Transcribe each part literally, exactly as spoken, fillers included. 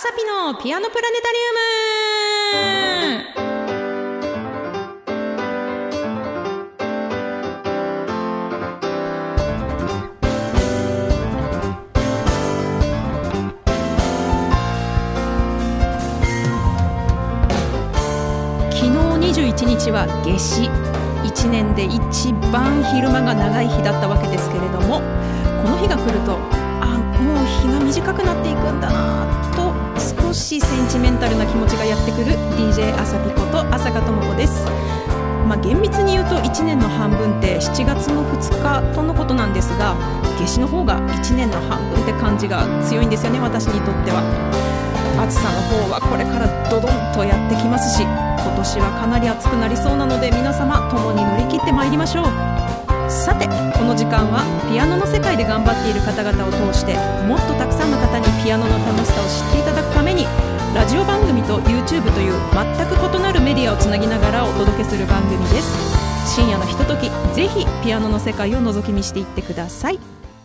サピのピアノプラネタリウム。昨日にじゅういちにちは夏至、いちねんで一番昼間が長い日だったわけですけれども、この日が来ると、あ、もう日が短くなっていくんだなと少しセンチメンタルな気持ちがやってくる ディージェー あさぴこと朝香智子です。まあ、厳密に言うといちねんの半分ってしちがつのふつかとのことなんですが、夏至の方がいちねんの半分って感じが強いんですよね、私にとっては。暑さの方はこれからドドンとやってきますし、今年はかなり暑くなりそうなので、皆様共に乗り切ってまいりましょう。さて、この時間はピアノの世界で頑張っている方々を通して、もっとたくさんの方にピアノの楽しさを知っていただくために、ラジオ番組と YouTube という全く異なるメディアをつなぎながらお届けする番組です。深夜のひととき、ぜひピアノの世界を覗き見していってください。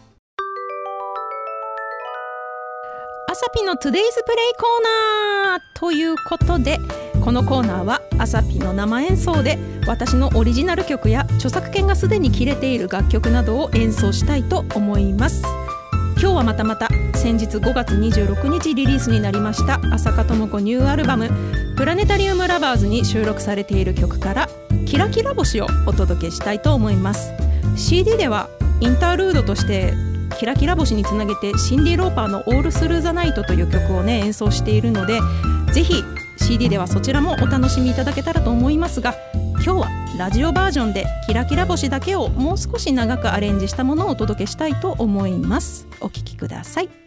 あさぴの Today's Play コーナーということで、このコーナーはあさぴの生演奏で私のオリジナル曲や著作権がすでに切れている楽曲などを演奏したいと思います。今日はまたまた先日ごがつにじゅうろくにちリリースになりました朝香智子ニューアルバムプラネタリウムラバーズに収録されている曲からキラキラ星をお届けしたいと思います。 シーディー ではインタールードとしてキラキラ星につなげてシンディ・ローパーのオールスルーザナイトという曲をね演奏しているので、ぜひ シーディー ではそちらもお楽しみいただけたらと思いますが、今日はラジオバージョンでキラキラ星だけをもう少し長くアレンジしたものをお届けしたいと思います。お聴きください。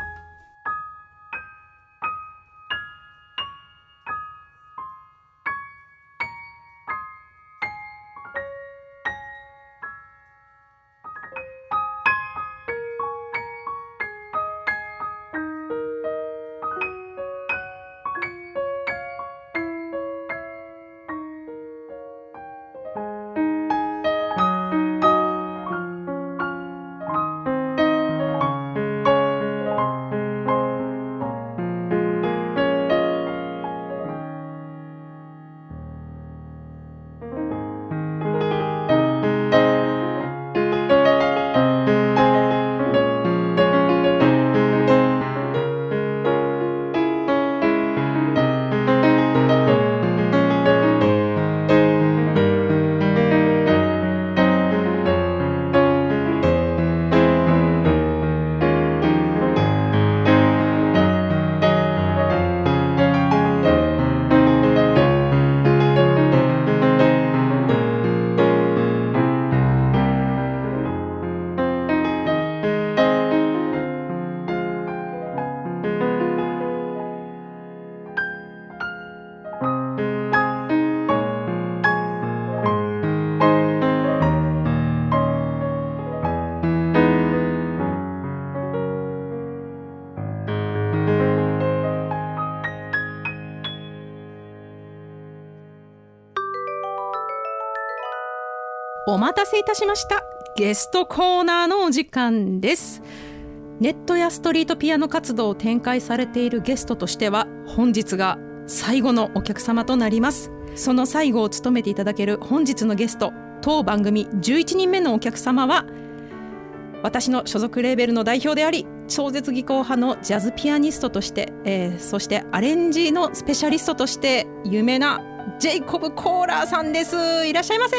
お待たせいたしました。ゲストコーナーのお時間です。ネットやストリートピアノ活動を展開されているゲストとしては本日が最後のお客様となります。その最後を務めていただける本日のゲスト、当番組じゅういちにんめのお客様は私の所属レーベルの代表であり、超絶技巧派のジャズピアニストとして、えー、そしてアレンジのスペシャリストとして有名なジェイコブ・コーラーさんです。いらっしゃいませ。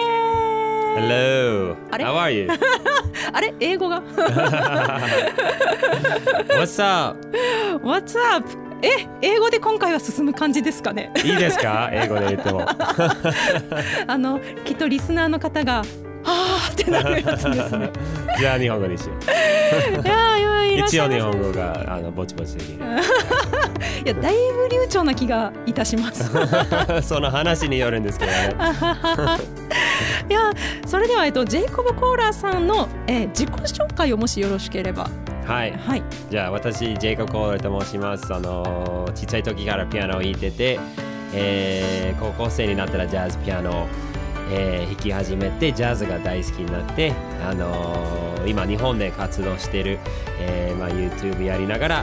Hello. あれ How are you? あれ英語が What's up? What's up? え、英語で今回は進む感じですかね。 いいですか？英語で言ってもあのきっとリスナーの方があーってなるやつですね。 じゃあ日本語にしよう。 いやいやいらっし一応ゃいませ。 日本語があのぼちぼちできる。 いやだいぶ流暢な気がいたします。 その話によるんですけどね。 いやそれでは、えっと、ジェイコブ・コーラーさんの、えー、自己紹介をもしよろしければ。 はい、 はい、 じゃあ私ジェイコブ・コーラーと申します。あのちっちゃい時からピアノを弾いてて、えー、高校生になったらジャズピアノを、えー、弾き始めてジャズが大好きになって、あのー、今日本で活動してる、えーまあ、YouTube やりながら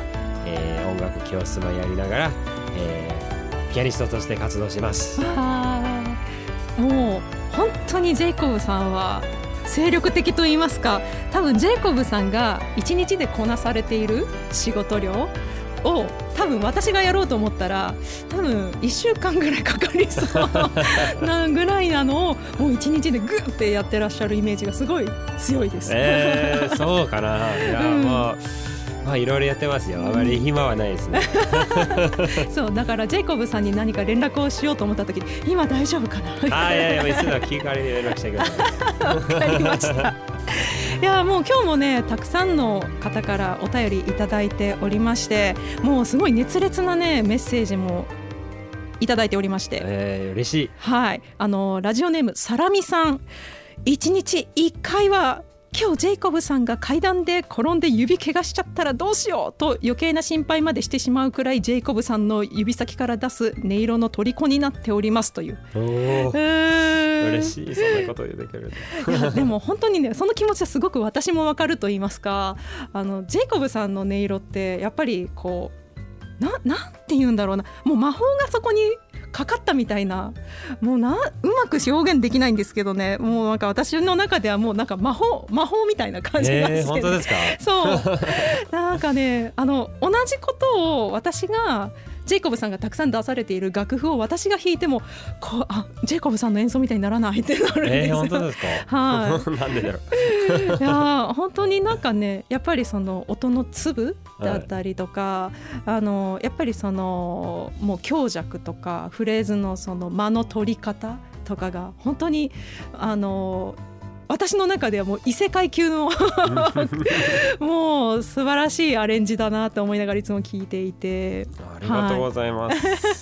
えー、音楽教室もやりながら、えー、ピアニストとして活動します。 あもう本当にジェイコブさんは精力的と言いますか、多分ジェイコブさんがいちにちでこなされている仕事量を多分私がやろうと思ったら多分いっしゅうかんぐらいかかりそうなぐらいなのをもういちにちでグッてやってらっしゃるイメージがすごい強いです。 えー、そうかな。いや、うん、まあまあいろいろやってますよ。あまり暇はないですね。 そうだからジェイコブさんに何か連絡をしようと思った時に今大丈夫かな。 あいやいやいつも気軽に連絡してください。 わかりました。いやもう今日もねたくさんの方からお便りいただいておりまして、もうすごい熱烈なねメッセージもいただいておりまして、 えー、嬉しい。 はい、あのラジオネームサラミさん、いちにちいっかいは今日ジェイコブさんが階段で転んで指怪我しちゃったらどうしようと余計な心配までしてしまうくらいジェイコブさんの指先から出す音色の虜になっておりますという。 おー、えー、嬉しい。そんなこと言ってくれる。 いやでも本当にねその気持ちはすごく私も分かると言いますか、あのジェイコブさんの音色ってやっぱりこう な, なんて言うんだろうな、もう魔法がそこにかかったみたいな、もうなうまく表現できないんですけどね、もうなんか私の中ではもうなんか魔法魔法みたいな感じなんですけど、ね、 えー、本当ですか。 そうなんかねあの同じことを私がジェイコブさんがたくさん出されている楽譜を私が弾いてもこうあジェイコブさんの演奏みたいにならないってなるんですよ。 えー、本当ですか。 はいなんでだろう。いや本当になんかねやっぱりその音の粒だったりとか、はい、あのやっぱりそのもう強弱とかフレーズのその間の取り方とかが本当にあの私の中ではもう異世界級のもう素晴らしいアレンジだなと思いながらいつも聞いていて、 ありがとうございます、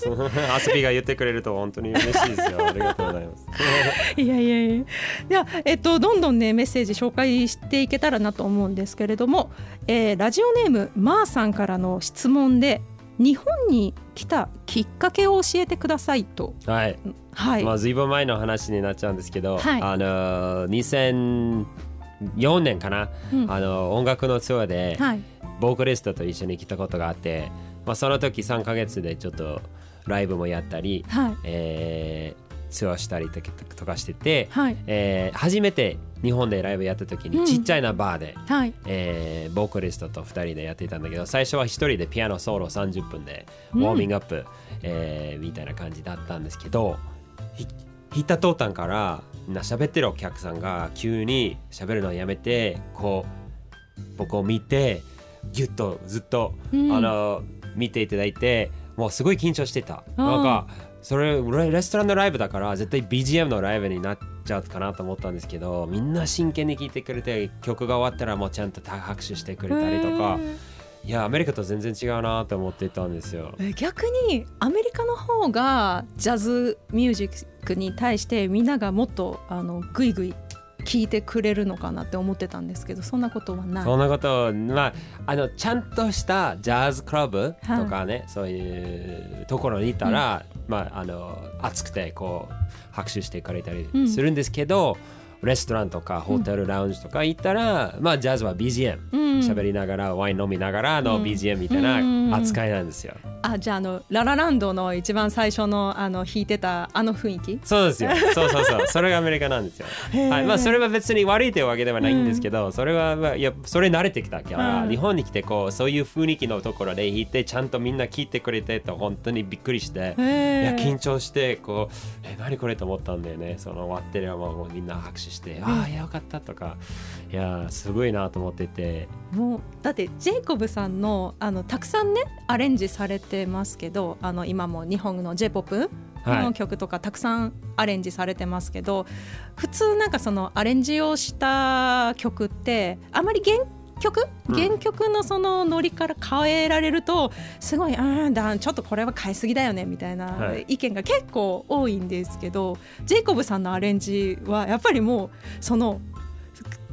はい、アスピが言ってくれると本当に嬉しいですよ。ありがとうございます。 いやいやいや、では、えっと、どんどんねメッセージ紹介していけたらなと思うんですけれども、えー、ラジオネームマーさんからの質問で日本に来たきっかけを教えてくださいと。 はい、はい、まあ、ずいぶん前の話になっちゃうんですけど、はい、あのにせんよねんかな、うん、あの音楽のツアーでボーカリストと一緒に来たことがあって、まあ、その時さんかげつでちょっとライブもやったり、はい、えーツアーしたりとかしてて、はい、えー、初めて日本でライブやった時にちっちゃいなバーで、うん、はい、えー、ボーカリストとふたりでやっていたんだけど、最初はひとりでピアノソロさんじゅっぷんでウォーミングアップ、うん、えー、みたいな感じだったんですけど、弾いた途端からみんな喋ってるお客さんが急に喋るのをやめてこう僕を見てギュッとずっと、うん、あの見ていただいて、もうすごい緊張してた。なんかそれレストランのライブだから絶対 ビージーエム のライブになっちゃうかなと思ったんですけど、みんな真剣に聴いてくれて曲が終わったらもうちゃんと拍手してくれたりとか、いやアメリカと全然違うなと思ってたんですよ。 逆にアメリカの方がジャズミュージックに対してみんながもっとあのグイグイ聞いてくれるのかなって思ってたんですけど、そんなことはない。 そんなことまああのちゃんとしたジャズクラブとかね、はい、そういうところにいたら、うん、まああの熱くてこう拍手してくれたりするんですけど、うん、レストランとかホテルラウンジとか行ったら、うん、まあジャズは ビージーエム、うん、喋りながらワイン飲みながらの ビージーエム みたいな扱いなんですよ。 うんうん、あじゃあ、あのララランドの一番最初のあの弾いてたあの雰囲気。 そうですよ。そうそうそう。それがアメリカなんですよ。はい、まあそれは別に悪いというわけではないんですけど、うん、それは、まあ、いやそれ慣れてきたから、うん、日本に来てこうそういう雰囲気のところで弾いてちゃんとみんな聞いてくれてと本当にびっくりして、いや緊張してこうえ何これと思ったんだよね。その終わってればもうみんな拍手して、うん、ああよかったとか、いやすごいなと思ってて。 もうだってジェイコブさんのあのたくさんねアレンジされてますけど、あの今も日本の J-ポップ の曲とかたくさんアレンジされてますけど、はい、普通なんかそのアレンジをした曲ってあまり原曲、うん、原曲のそのノリから変えられるとすごいうんだちょっとこれは変えすぎだよねみたいな意見が結構多いんですけど、はい、ジェイコブさんのアレンジはやっぱりもうその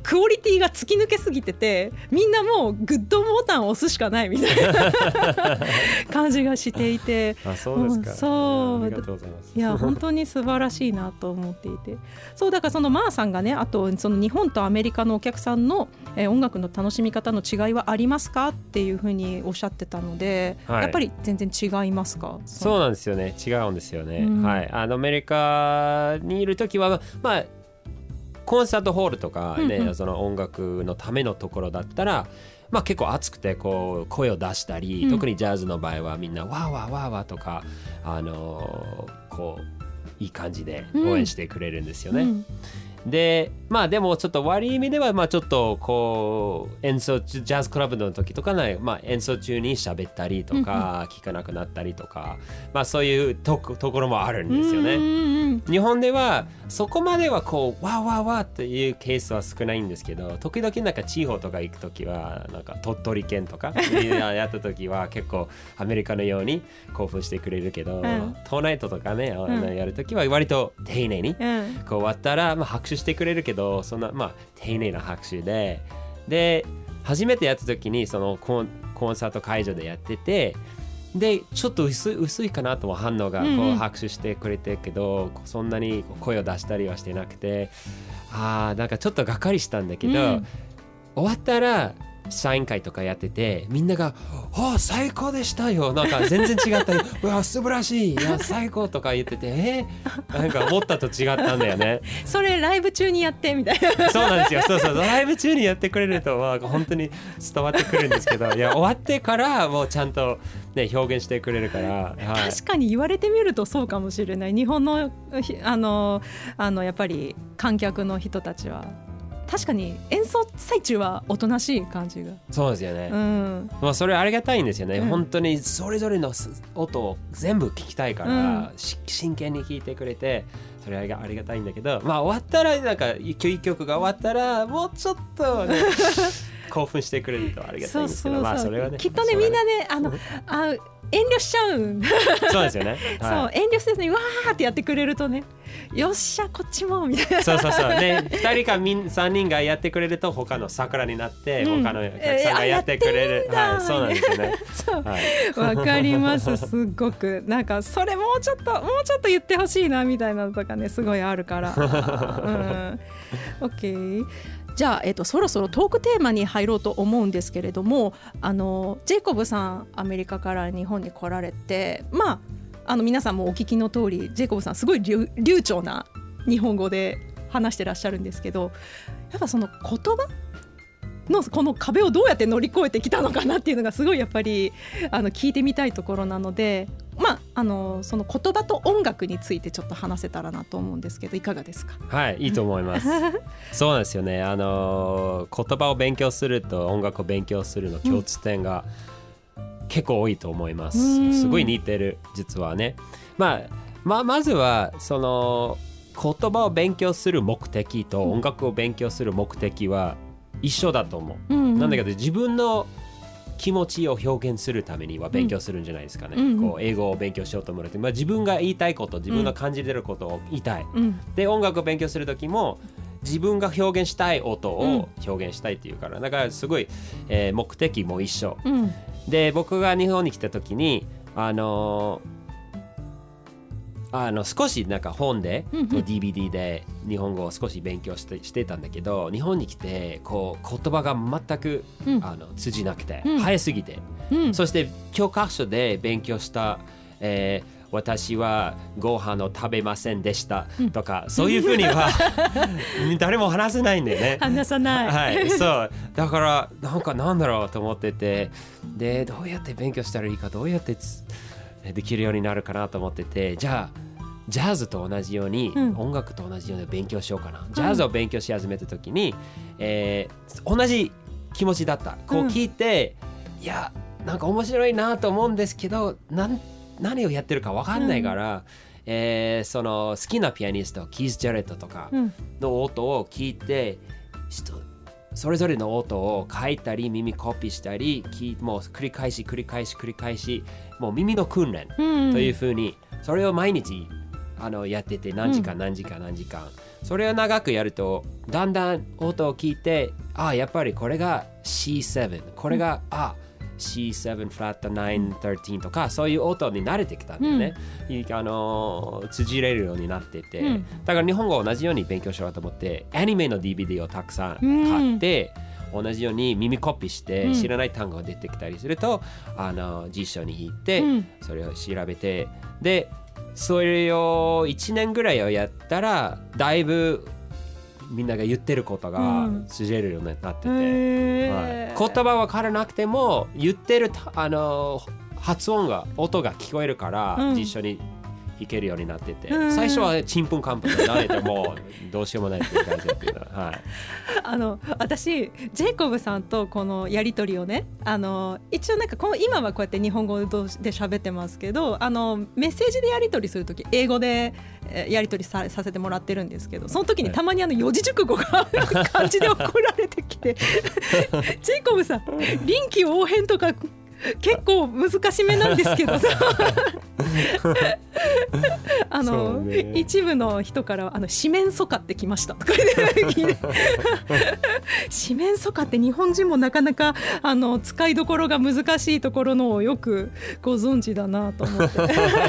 クオリティが突き抜けすぎてて、みんなもうグッドボタンを押すしかないみたいな感じがしていて、 あ、そうですか。 そう、 ありがとうございます。 いや本当に素晴らしいなと思っていて、そうだからそのマーさんがね、あとその日本とアメリカのお客さんの、えー、音楽の楽しみ方の違いはありますかっていうふうにおっしゃってたので、はい、やっぱり全然違いますか？ そうなんですよね、違うんですよね、 うん、 はい、あのアメリカにいるときは、まあ、コンサートホールとか、ね、うんうん、その音楽のためのところだったら、まあ、結構熱くてこう声を出したり、うん、特にジャズの場合はみんなわーわーわーわーとか、あのー、こういい感じで応援してくれるんですよね、うんうんでまあでもちょっと悪い意味ではまあちょっとこう演奏中ジャズクラブの時とかね、まあ、演奏中に喋ったりとか聞かなくなったりとか、まあそういうとところもあるんですよね。日本ではそこまではこうわーわーわーっていうケースは少ないんですけど、時々なんか地方とか行く時はなんか鳥取県とかやった時は結構アメリカのように興奮してくれるけど、うん、トーナイトとかね、うん、やる時は割と丁寧にこう終わったらまあ拍手してくれるけど、そんなまあ丁寧な拍手で、で初めてやった時にそのコン、コンサート会場でやってて、でちょっと薄い、薄いかなと反応がこう拍手してくれてるけど、うんうん、そんなに声を出したりはしてなくて、あーなんかちょっとがっかりしたんだけど、うん、終わったらサイン会とかやってて、みんながあー最高でしたよ、なんか全然違ったようわ素晴らしい、いや最高とか言ってて、えー、なんか思ったと違ったんだよねそれライブ中にやってみたいなそうなんですよ、そうそう、ライブ中にやってくれるとまあ本当に伝わってくるんですけど、いや終わってからもうちゃんと、ね、表現してくれるから、はい、 確かに言われてみるとそうかもしれない。日本のあのあのやっぱり観客の人たちは確かに演奏最中はおとなしい感じが。 そうですよね、 うん、 まあ、それありがたいんですよね、 うん、 本当にそれぞれの音を全部聞きたいから、うん、真剣に聞いてくれて、それはありがたいんだけど、まあ終わったらなんかいっきょくが終わったらもうちょっと、ね、興奮してくれるとありがたいんですけど、まあそれはね、 きっとねみんなねあのあ遠慮しちゃうんそうですよね、 はい、そう遠慮せずにわーってやってくれるとね、よっしゃこっちもみたいな、 そうそうそうね、ふたりかさんにんがやってくれると他の桜になって、うん、他のお客さんがやってくれる、えー、はい、そうなんですよねそう、はい、わかります、すごくなんかそれもうちょっともうちょっと言ってほしいなみたいなのとかねすごいあるからうん OK、じゃあ、えーと、そろそろトークテーマに入ろうと思うんですけれども、あのジェイコブさんアメリカから日本に来られて、まあ、あの皆さんもお聞きの通りジェイコブさんすごい 流, 流暢な日本語で話してらっしゃるんですけど、やっぱその言葉のこの壁をどうやって乗り越えてきたのかなっていうのがすごいやっぱりあの聞いてみたいところなので、まあ、あのその言葉と音楽についてちょっと話せたらなと思うんですけど、いかがですか？ はい、いいと思いますそうなんですよね、あの言葉を勉強すると音楽を勉強するの共通点が結構多いと思います、うん、すごい似てる実はね、まあ、まあまずはその言葉を勉強する目的と音楽を勉強する目的は一緒だと思う、うんうん、なんだけど自分の気持ちを表現するためには勉強するんじゃないですかね、うん、こう英語を勉強しようと思うと、まあ、自分が言いたいこと自分が感じてることを言いたい、うん、で音楽を勉強するときも自分が表現したい音を表現したいっていうから、だからすごい、えー、目的も一緒、うん、で僕が日本に来たときにあのーあの少しなんか本で、うんうん、ディーブイディー で日本語を少し勉強して、してたんだけど、日本に来てこう言葉が全く、うん、あの通じなくて、うん、早すぎて、うん、そして教科書で勉強した、えー、私はご飯を食べませんでしたとか、うん、そういうふうには誰も話せないんだよね。 話さない、 はい、そうだからなんかなんだろうと思ってて、でどうやって勉強したらいいか、どうやってできるようになるかなと思ってて、じゃあジャズと同じように、うん、音楽と同じように勉強しようかな、ジャズを勉強し始めた時に、えー、同じ気持ちだった。こう聞いて、うん、いやなんか面白いなと思うんですけど、なん何をやってるか分かんないから、うんえー、その好きなピアニストキース・ジャレットとかの音を聞いて、うんそれぞれの音を書いたり耳コピーしたり、もう繰り返し繰り返し繰り返し、もう耳の訓練というふうに、それを毎日あのやってて、何時間何時間何時間、 それを長くやるとだんだん音を聞いて、あやっぱりこれが シーセブン、 これが、うん、あシーセブン フラットナイン、じゅうさんとかそういう音に慣れてきたんだよね、うん、あの通れるようになってて、うん、だから日本語を同じように勉強しようと思ってアニメの ディーブイディー をたくさん買って、うん、同じように耳コピーして知らない単語が出てきたりすると、うん、あの辞書に引いて、うん、それを調べて、でそれをいちねんぐらいをやったらだいぶみんなが言ってることが通じるようになってて、うんはい、言葉は分からなくても言ってるあの発音が音が聞こえるから、うん、辞書に弾けるようになってて、うん、最初はちんぷんかんぷんで慣れてもどうしようもないっていう感じだけど、はい、 あの私ジェイコブさんとこのやり取りをね、あの一応なんかこの今はこうやって日本語で喋ってますけど、あのメッセージでやり取りするとき英語でやり取り さ, させてもらってるんですけど、その時にたまにあの四字熟語が漢字で送られてきてジェイコブさん臨機応変とか結構難しめなんですけどあの、ね、一部の人からあの四面楚歌ってきましたとか言って四面楚歌って日本人もなかなかあの使いどころが難しいところのをよくご存知だなと思って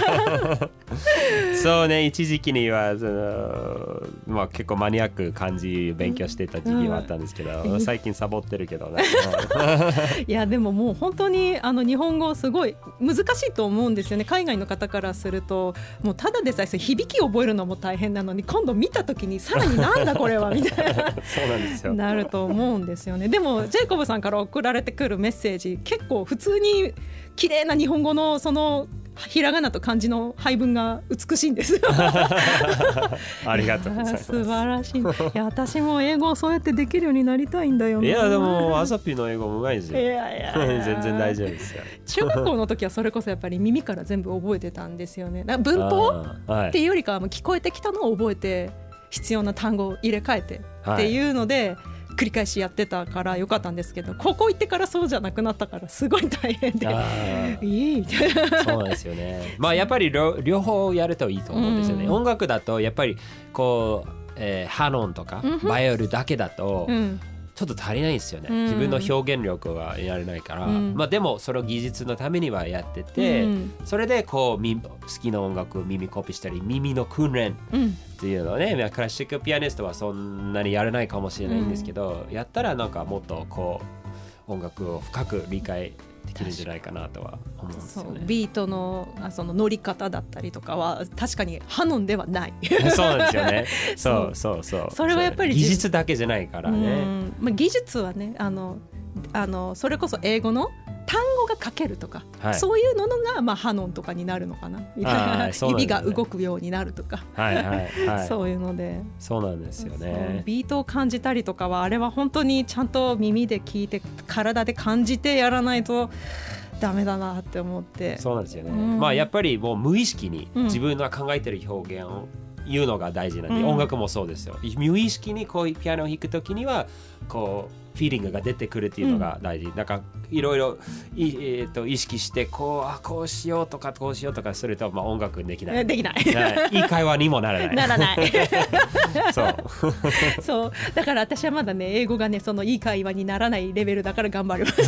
そうね、一時期にはその、まあ、結構マニアック漢字勉強してた時期はあったんですけど、うん、最近サボってるけどねいやでももう本当にあの日本語すごい難しいと思うんですよね。海外の方からするともうただでさえ響きを覚えるのも大変なのに、今度見た時にさらになんだこれはみたいなそうなんですよなると思うんですよね。でもジェイコブさんから送られてくるメッセージ結構普通に綺麗な日本語のそのひらがなと漢字の配分が美しいんですありがとうございます。 素晴らしい。いや私も英語をそうやってできるようになりたいんだよね。 いやでもあさぴの英語もうまいですよ。いやいやいや全然大丈夫ですよ。 中学校の時はそれこそやっぱり耳から全部覚えてたんですよね。だから文法っていうよりかは聞こえてきたのを覚えて必要な単語を入れ替えてっていうので、はい繰り返しやってたからよかったんですけど、高校行ってからそうじゃなくなったからすごい大変でいいみたいな。 そうなんですよね。まあやっぱり 両, 両方やるといいと思うんですよね、うん、音楽だとやっぱりこう、えー、ハノンとかバイオルだけだと、うんちょっと足りないんですよね、うん、自分の表現力はやれないから、うんまあ、でもその技術のためにはやってて、うん、それでこう好きな音楽を耳コピーしたり耳の訓練っていうのをね、うん、クラシックピアニストはそんなにやれないかもしれないんですけど、うん、やったらなんかもっとこう音楽を深く理解できるんじゃないかなとは思うんですよね。 そうビートのその乗り方だったりとかは確かにハノンではないそうなんですよねそうそうそうそれはやっぱり技術だけじゃないからね、 うんまあ、技術はねあのあのそれこそ英語の単語が書けるとか、はい、そういうのが、まあ、ハノンとかになるのかなみたいな、ね、指が動くようになるとか、はいはいはい、そういうのでそうなんですよね。 ビートを感じたりとかはあれは本当にちゃんと耳で聞いて体で感じてやらないとダメだなって思って。 そうなんですよね、うんまあ、やっぱりもう無意識に自分が考えてる表現を言うのが大事なんで、うん、音楽もそうですよ。無意識にこうピアノを弾くときにはこうフィーリングが出てくるっていうのが大事、うん、なんかいろいろい、えー、と意識してこうあこうしようとかこうしようとかすると、まあ、音楽できないできないいい会話にもならないならないそうそうだから私はまだね英語がねそのいい会話にならないレベルだから頑張ります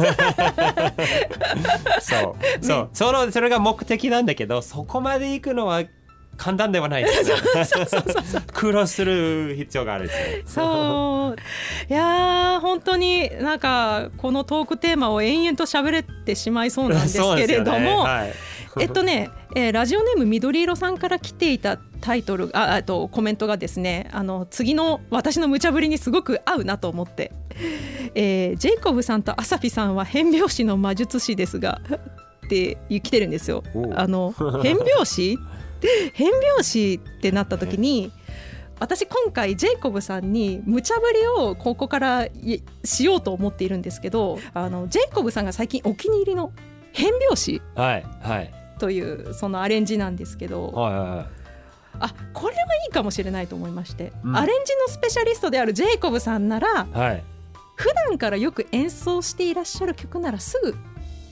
そうそう、ね、そのそれが目的なんだけどそこまで行くのは簡単ではないです苦労する必要があるんですよ。 そういや本当になんかこのトークテーマを延々と喋れてしまいそうなんですけれども、ねはい、えっとね、えー、ラジオネーム緑色さんから来ていたタイトルああとコメントがですねあの次の私の無茶ぶりにすごく合うなと思って、えー、ジェイコブさんとアサフィさんは変拍子の魔術師ですがって来てるんですよ。あの変拍子変拍子ってなった時に私今回ジェイコブさんに無茶ぶりをここからしようと思っているんですけどあのジェイコブさんが最近お気に入りの変拍子というそのアレンジなんですけど、はいはいはい、あこれはいいかもしれないと思いまして、うん、アレンジのスペシャリストであるジェイコブさんなら、はい、普段からよく演奏していらっしゃる曲ならすぐ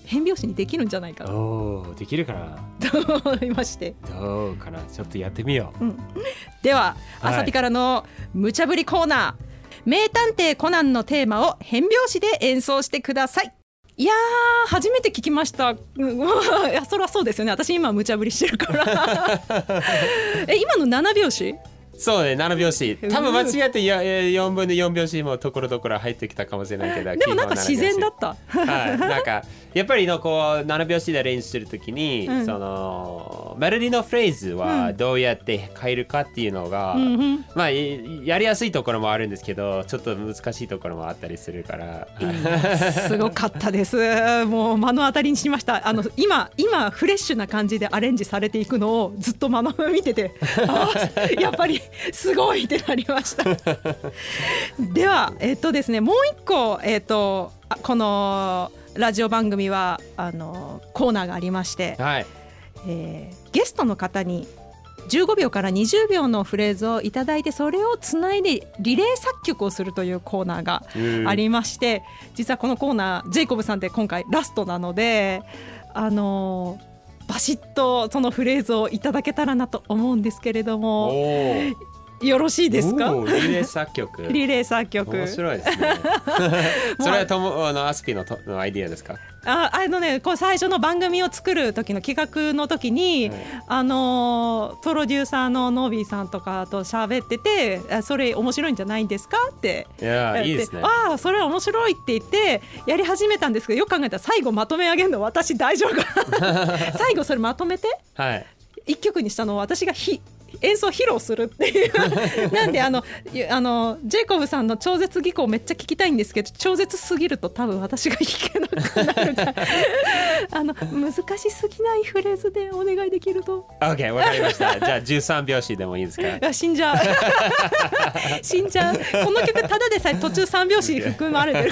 変拍子にできるんじゃないかなおーできるかなと思いまして、 どうかな、ちょっとやってみよう、 うん、では、 はい、 あさぴからの無茶ぶりコーナー、名探偵コナンのテーマを変拍子で演奏してください。いやー初めて聞きました。うんいやそりゃそうですよね、私今無茶ぶりしてるからえ今のなな拍子？ そうね、なな拍子。多分間違ってよんぶんのよん拍子もところどころ入ってきたかもしれないけど、 でもなんか自然だった。 はい、なんかやっぱりのこうなな拍子で練習するときに、うん、そのメロディーのフレーズはどうやって変えるかっていうのが、うん、まあやりやすいところもあるんですけど、ちょっと難しいところもあったりするから。 すごかったです。もう目の当たりにしました。あの今今フレッシュな感じでアレンジされていくのをずっと目の見てて、あやっぱりすごいってなりましたではえっとですねもう一個、えっとこのラジオ番組はあのコーナーがありまして、はいえー、ゲストの方にじゅうごびょうからにじゅうびょうのフレーズをいただいて、それをつないでリレー作曲をするというコーナーがありまして、実はこのコーナージェイコブさんって今回ラストなので、あのー、バシッとそのフレーズをいただけたらなと思うんですけれども、よろしいですか？ リレー作曲リレー作曲面白いですねそれはともあのアスピのとのアイディアですか？ ああのね、こう最初の番組を作る時の企画の時に、はい、あのプロデューサーのノービーさんとかと喋ってて、それ面白いんじゃないんですかっていやいいですね、 ああそれ面白いって言ってやり始めたんですけど、よく考えたら最後まとめ上げるの私大丈夫か最後それまとめて、はい、いっきょくにしたのを私がひ演奏披露するっていうなんであのあのジェイコブさんの超絶技巧めっちゃ聞きたいんですけど、超絶すぎると多分私が弾けなくなるからあの難しすぎないフレーズでお願いできると。 OK わかりましたじゃあじゅうさん拍子でもいいですか？いや死んじゃう死んじゃう。この曲ただでさえ途中さん拍子含まれてる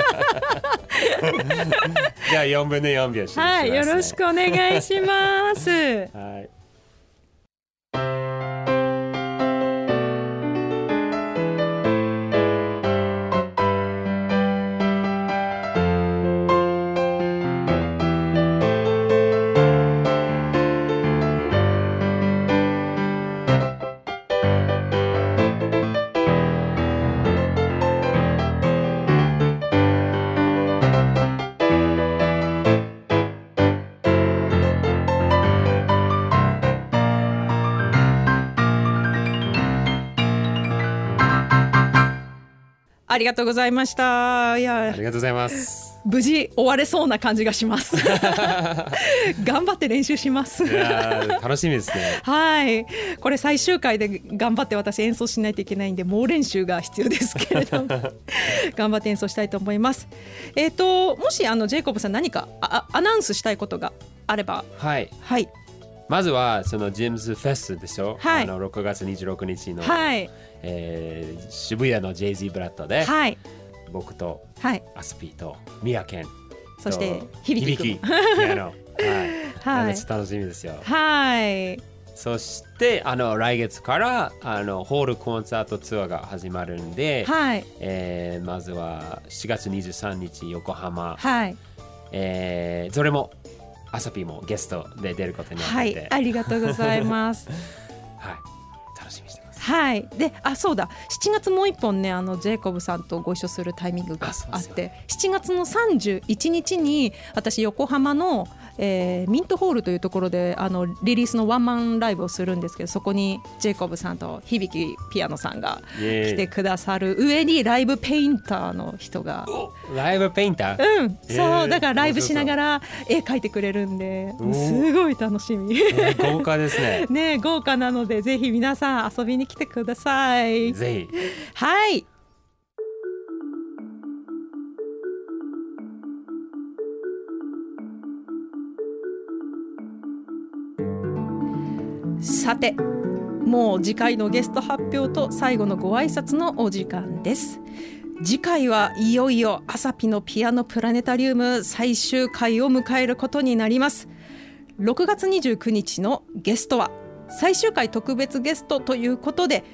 じゃあよんぶんのよん拍子にします、ね、 はいよろしくお願いしますはいありがとうございました。いやありがとうございます。 無事終われそうな感じがします頑張って練習しますいや楽しみですねはいこれ最終回で頑張って私演奏しないといけないんで、猛練習が必要ですけれども頑張って演奏したいと思います。えーともしあのジェイコブさん何かあアナウンスしたいことがあれば。はい、はい、 まずはそのジェームズフェスでしょ、はい、あのろくがつにじゅうろくにちの、はいえー、渋谷の ジェイズイ ブラッドで、はい、僕と、はい、アスピーとミヤケンそして響きピアノ、はいはい、楽しみですよ。はいそしてあの来月からあのホールコンサートツアーが始まるんで、はいえー、まずはしがつにじゅうさんにち横浜、はいえー、それもアサピもゲストで出ることになってて、 はい、ありがとうございますはい楽しみにしてます。 はい、であそうだしちがつもう一本ねあのジェイコブさんとご一緒するタイミングがあってしちがつのさんじゅういちにちに私横浜の、えー、ミントホールというところであのリリースのワンマンライブをするんですけど、そこにジェイコブさんと響きピアノさんが来てくださる上にライブペインターの人がライブペインターうんそうだからライブしながら絵描いてくれるんですごい楽しみ豪華ですねね豪華なのでぜひ皆さん遊びに来てください。 ぜひはいさてもう次回のゲスト発表と最後のご挨拶のお時間です。次回はいよいよアサピのピアノプラネタリウム最終回を迎えることになります。ろくがつにじゅうくにちのゲストは最終回特別ゲストということで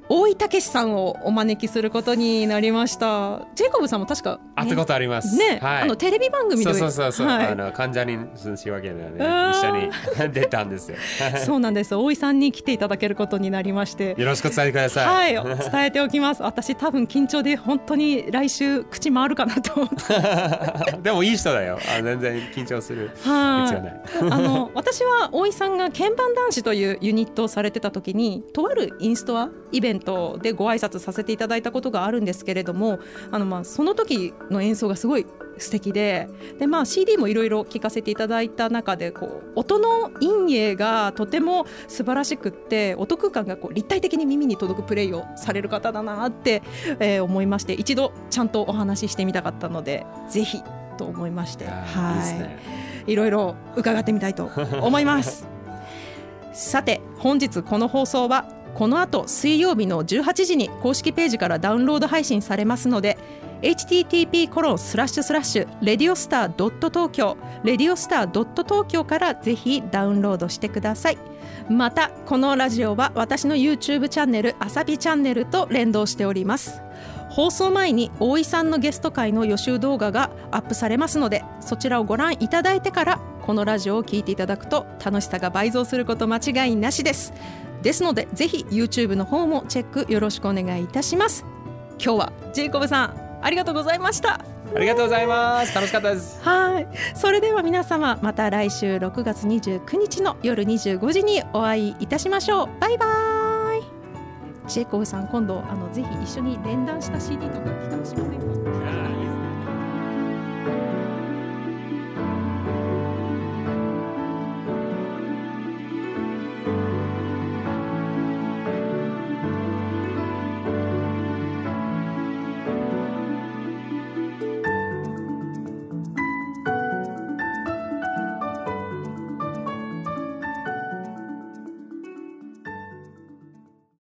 大井武さんをお招きすることになりました。ジェイコブさんも確か、ね、 会ったことありますね、 はい、 あのテレビ番組でそうそうそうそう、 はい、 あの関ジャニ仕分けでね一緒に出たんですよそうなんです。大井さんに来ていただけることになりまして、 よろしく伝えてください。 はい、伝えておきます。私多分緊張で本当に来週口回るかなと思ってでもいい人だよ。あ全然緊張する必要ないあの私は大井さんが鍵盤男子というユニットをされてた時にとあるインストアイベントでご挨拶させていただいたことがあるんですけれども、あのまあその時の演奏がすごい素敵で、で、まあ、シーディー もいろいろ聴かせていただいた中でこう音の陰影がとても素晴らしくって、音空間がこう立体的に耳に届くプレイをされる方だなって、えー、思いまして、一度ちゃんとお話ししてみたかったのでぜひと思いまして、はい、いいですね、いろいろ伺ってみたいと思いますさて本日この放送はこの後水曜日のじゅうはちじに公式ページからダウンロード配信されますので エイチティーティーピーコロンスラッシュスラッシュレディオスタードット東京レディオスタードット東京からぜひダウンロードしてください。またこのラジオは私の YouTube チャンネルあさぴチャンネルと連動しております。放送前に大井さんのゲスト会の予習動画がアップされますので、そちらをご覧いただいてからこのラジオを聞いていただくと楽しさが倍増すること間違いなしです。ですのでぜひ YouTube の方もチェックよろしくお願いいたします。今日はジェイコブさんありがとうございました。 ありがとうございます。楽しかったです。 はい、それでは皆様また来週ろくがつにじゅうくにちの夜にじゅうごじにお会いいたしましょう。バイバイ。ジェイコブさん今度あのぜひ一緒に連弾した シーディー とか企画しませんか？